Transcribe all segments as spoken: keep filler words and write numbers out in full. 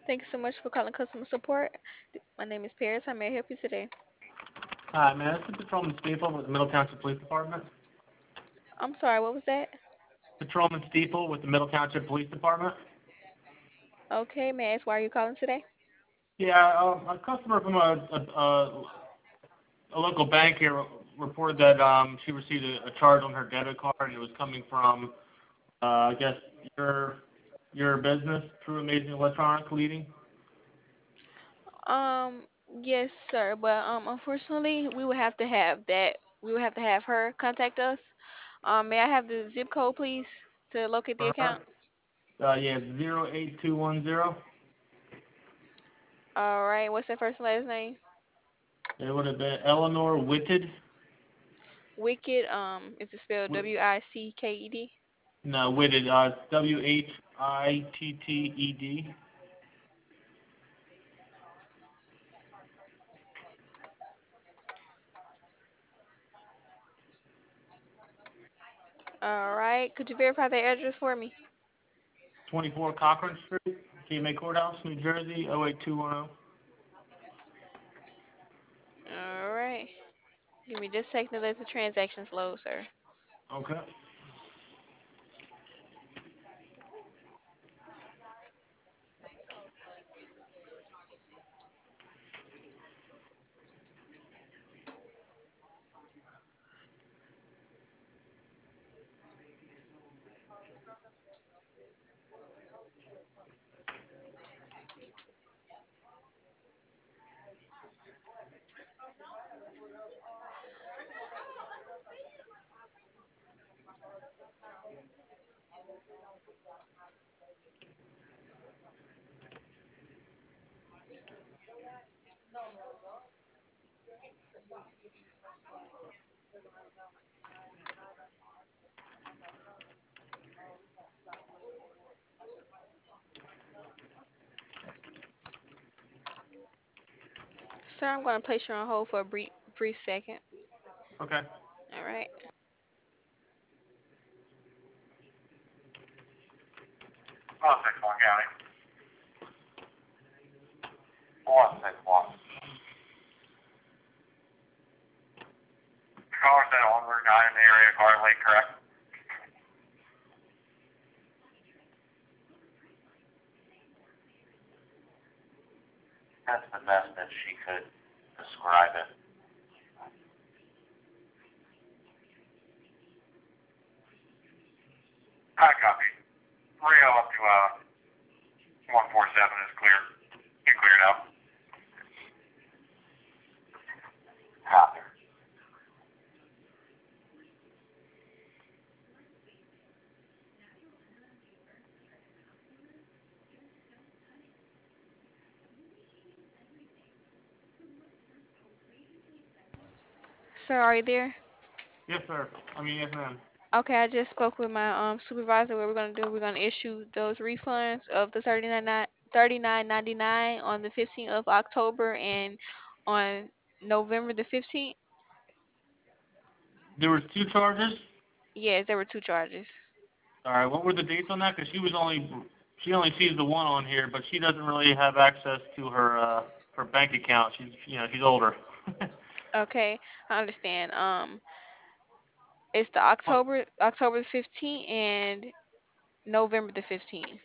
Thank you so much for calling customer support. My name is Paris. How may I help you today? Hi, man. This is Patrolman Steeple with the Middle Township Police Department. I'm sorry, what was that? Patrolman Steeple with the Middle Township Police Department. Okay, may I ask why are you calling today? Yeah, um, a customer from a, a, a, a local bank here reported that um, she received a, a charge on her debit card, and it was coming from, uh, I guess, your your business, True Amazing Electronic Leading. Um, yes, sir, but um, unfortunately, we would have to have that. We would have to have her contact us. Um, may I have the zip code, please, to locate the For her. account? Uh, yeah, zero eight two one zero. All right, what's that first and last name? It would have been Eleanor Witted. Wicked. Um, is it spelled Wi- W I C K E D? No, Witted. Uh, W H I T T E D. All right, could you verify the address for me? twenty-four Cochran Street, G M A Courthouse, New Jersey, oh eight two one oh. All right, give me just a second to let the transactions load, sir. Okay. Sir, I'm going to place you on hold for a brief, brief second. Okay. All right. One six one County. One six one. Caller said on Route nine in the area, Garden Lake, correct? That's the best that she could describe it. I copy. Rio up to uh one four seven is clear. You cleared out. Copy. Sir, are you there? Yes, sir. I mean, yes, ma'am. Okay, I just spoke with my um supervisor. What we're gonna do, we're gonna issue those refunds of the thirty-nine thirty-nine ninety-nine on the fifteenth of October and on November the fifteenth. There was two charges. Yes, there were two charges. All right. What were the dates on that? Because she was only she only sees the one on here, but she doesn't really have access to her uh her bank account. She's you know she's older. Okay, I understand. Um, it's the What- October October the fifteenth and November the fifteenth.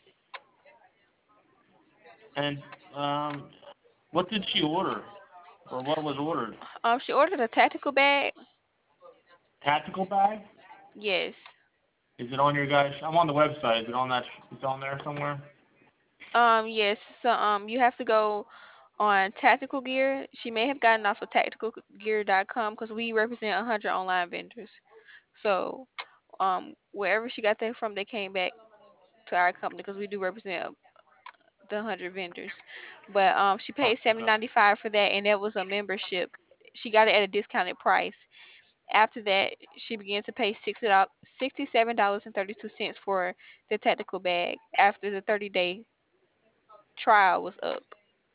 and um, what did she order, or what was ordered? Um, she ordered a tactical bag. Tactical bag? Yes. Is it on your guys? I'm on the website. Is it on that? It's on there somewhere. Um, yes. So um, you have to go on Tactical Gear. She may have gotten off of tactical gear dot com because we represent one hundred online vendors. So um, wherever she got that from, they came back to our company because we do represent the one hundred vendors. But um, she Oh, paid seventy okay. ninety five for that, and that was a membership. She got it at a discounted price. After that, she began to pay sixty dollars sixty-seven dollars and thirty-two cents for the tactical bag after the thirty day trial was up.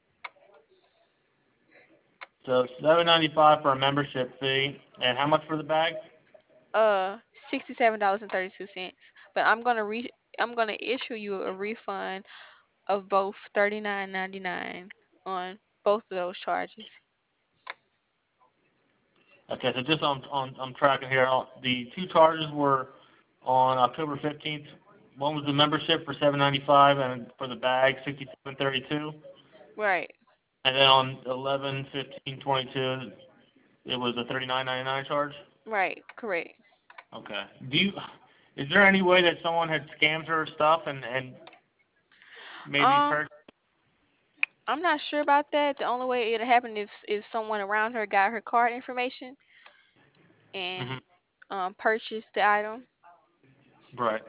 So seven ninety five for a membership fee, and how much for the bag? Uh, sixty-seven dollars and thirty-two cents. But I'm gonna re I'm gonna issue you a refund of both thirty-nine ninety-nine on both of those charges. Okay, so just on on I'm tracking here. uh, The two charges were on October fifteenth. One was the membership for seven ninety five, and for the bag sixty seven thirty two. Right. And then on eleven fifteen twenty two, it was a thirty nine ninety nine charge. Right. Correct. Okay. Do you? Is there any way that someone had scammed her stuff and and made these Um, purchases? I'm not sure about that. The only way it'll happen if if someone around her got her card information Hmm. and um purchased the item. Right.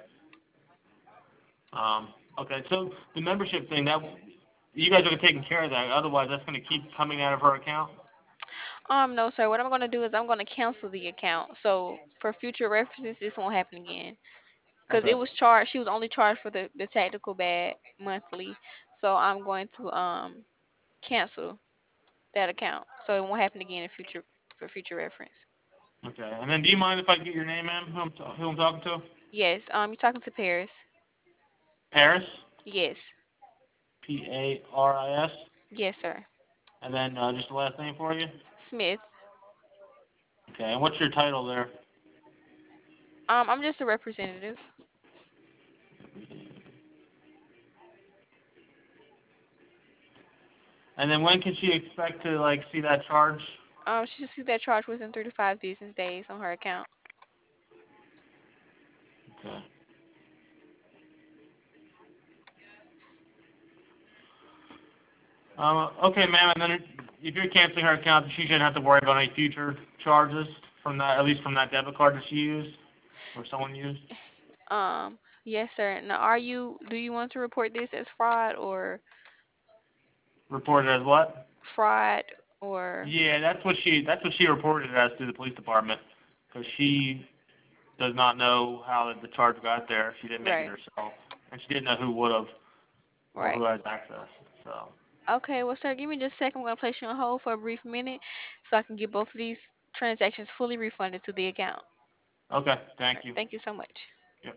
Um. Okay. So the membership thing, that you guys are taking care of that. Otherwise, that's going to keep coming out of her account. Um, no, sir. What I'm gonna do is I'm gonna cancel the account. So for future references, this won't happen again. Because Okay. it was charged, she was only charged for the the tactical bag monthly. So I'm going to um cancel that account, so it won't happen again in future for future reference. Okay. And then, do you mind if I get your name, ma'am? Who I'm, t- who I'm talking to? Yes. Um, you're talking to Paris. Paris. Yes. P A R I S. Yes, sir. And then uh, just the last name for you. Smith. Okay. And what's your title there? Um, I'm just a representative. And then when can she expect to like see that charge? Um, she should see that charge within three to five business days on her account. Okay. Um, okay, ma'am. And then if you're canceling her account, she shouldn't have to worry about any future charges from that, at least from that debit card that she used or someone used. Um, yes, sir. Now, are you? Do you want to report this as fraud or Reported as what? fraud or Yeah, that's what she that's what she reported it as to the police department because she does not know how the charge got there. She didn't make it right? herself, and she didn't know who would have or Right. who has access. So Okay. Well, sir, give me just a second. I'm gonna place you on hold for a brief minute so I can get both of these transactions fully refunded to the account. okay, All thank right. you. Thank you so much. Yep.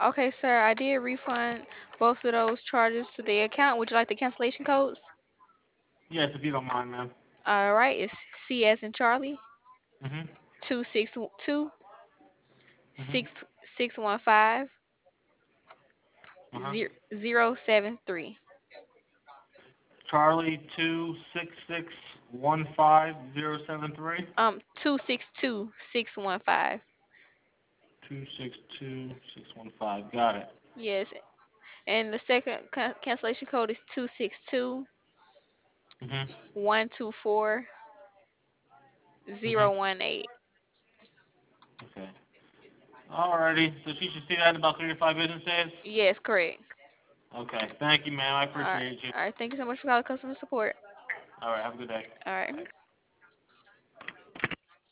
Okay, sir, I did refund both of those charges to the account. Would you like the cancellation codes? Yes, if you don't mind, ma'am. All right, it's C as in Charlie, Mhm. two six two Mhm. six six one five Uh huh. zero zero seven three. Charlie two six six one five zero seven three. Um, two six two six one five. Two six two six one five. Got it. Yes, and the second ca- cancellation code is two six two Mhm. one two four Mhm. zero one eight. Okay. Alrighty. So she should see that in about three to five business days. Yes, correct. Okay. Thank you, ma'am. I All right, appreciate you. all right. Thank you so much for calling customer support. All right. Have a good day. All right.